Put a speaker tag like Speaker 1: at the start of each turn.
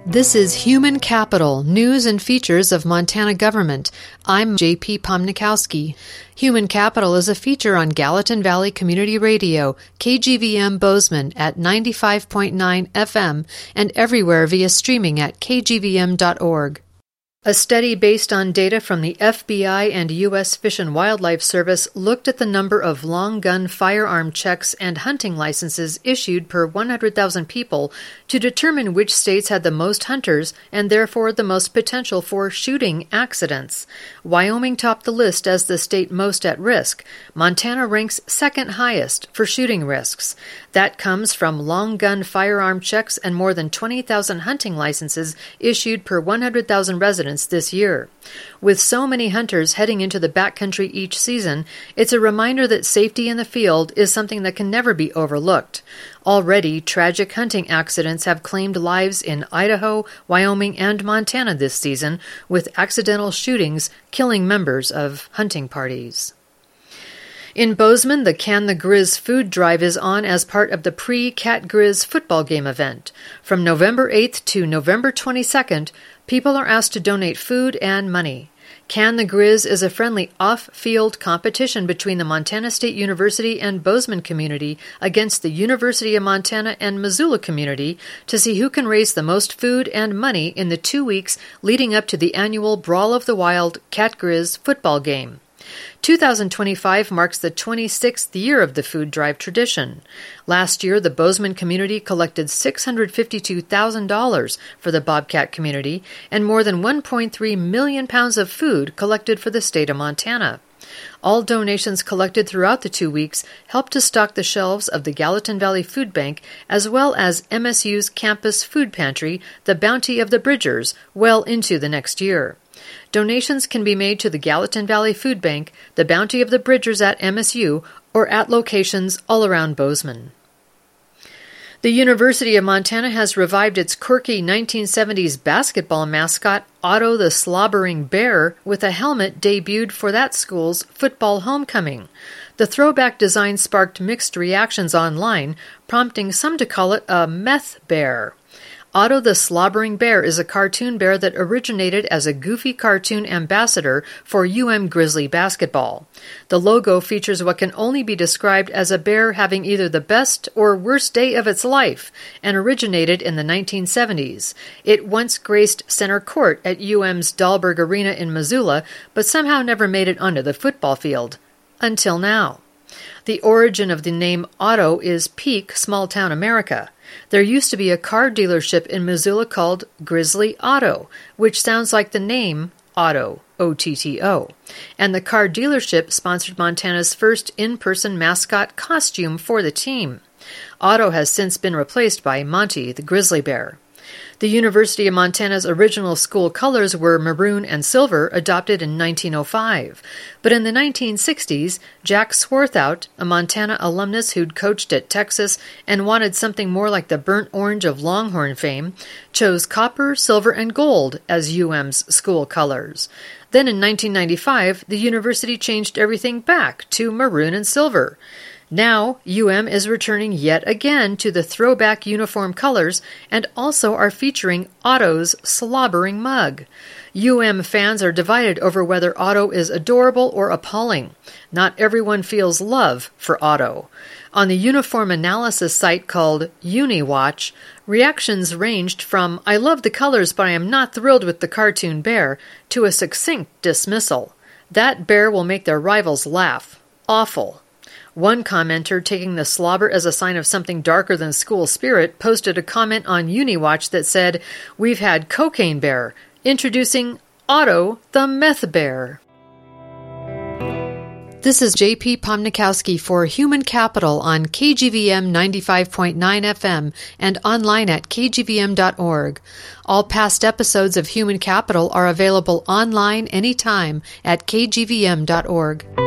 Speaker 1: This is Human Capital, News and Features of Montana Government. I'm J.P. Pomnikowski. Human Capital is a feature on Gallatin Valley Community Radio, KGVM Bozeman at 95.9 FM and everywhere via streaming at kgvm.org. A study based on data from the FBI and U.S. Fish and Wildlife Service looked at the number of long gun firearm checks and hunting licenses issued per 100,000 people to determine which states had the most hunters and therefore the most potential for shooting accidents. Wyoming topped the list as the state most at risk. Montana ranks second highest for shooting risks. That comes from long gun firearm checks and more than 20,000 hunting licenses issued per 100,000 residents this year. With so many hunters heading into the backcountry each season, it's a reminder that safety in the field is something that can never be overlooked. Already, tragic hunting accidents have claimed lives in Idaho, Wyoming, and Montana this season, with accidental shootings killing members of hunting parties. In Bozeman, the Can the Grizz food drive is on as part of the pre-Cat Grizz football game event. From November 8th to November 22nd, people are asked to donate food and money. Can the Grizz is a friendly off-field competition between the Montana State University and Bozeman community against the University of Montana and Missoula community to see who can raise the most food and money in the 2 weeks leading up to the annual Brawl of the Wild Cat Grizz football game. 2025 marks the 26th year of the food drive tradition. Last year, the Bozeman community collected $652,000 for the Bobcat community and more than 1.3 million pounds of food collected for the state of Montana. All donations collected throughout the 2 weeks help to stock the shelves of the Gallatin Valley Food Bank as well as MSU's campus food pantry, the Bounty of the Bridgers, well into the next year. Donations can be made to the Gallatin Valley Food Bank, the Bounty of the Bridgers at MSU, or at locations all around Bozeman. The University of Montana has revived its quirky 1970s basketball mascot, Otto the Slobbering Bear, with a helmet debuted for that school's football homecoming. The throwback design sparked mixed reactions online, prompting some to call it a meth bear. Otto the Slobbering Bear is a cartoon bear that originated as a goofy cartoon ambassador for Grizzly basketball. The logo features what can only be described as a bear having either the best or worst day of its life, and originated in the 1970s. It once graced center court at UM's Dahlberg Arena in Missoula, but somehow never made it onto the football field. Until now. The origin of the name Otto is peak small-town America. There used to be a car dealership in Missoula called Grizzly Auto, which sounds like the name Otto, O-T-T-O, and the car dealership sponsored Montana's first in-person mascot costume for the team. Otto has since been replaced by Monty, the grizzly bear. The University of Montana's original school colors were maroon and silver, adopted in 1905. But in the 1960s, Jack Swarthout, a Montana alumnus who'd coached at Texas and wanted something more like the burnt orange of Longhorn fame, chose copper, silver, and gold as UM's school colors. Then in 1995, the university changed everything back to maroon and silver. Now, UM is returning yet again to the throwback uniform colors and also are featuring Otto's slobbering mug. UM fans are divided over whether Otto is adorable or appalling. Not everyone feels love for Otto. On the uniform analysis site called UniWatch, reactions ranged from, "I love the colors but I am not thrilled with the cartoon bear," to a succinct dismissal. "That bear will make their rivals laugh. Awful." One commenter, taking the slobber as a sign of something darker than school spirit, posted a comment on UniWatch that said, "We've had Cocaine Bear. Introducing Otto the Meth Bear." This is J.P. Pomnikowski for Human Capital on KGVM 95.9 FM and online at kgvm.org. All past episodes of Human Capital are available online anytime at kgvm.org.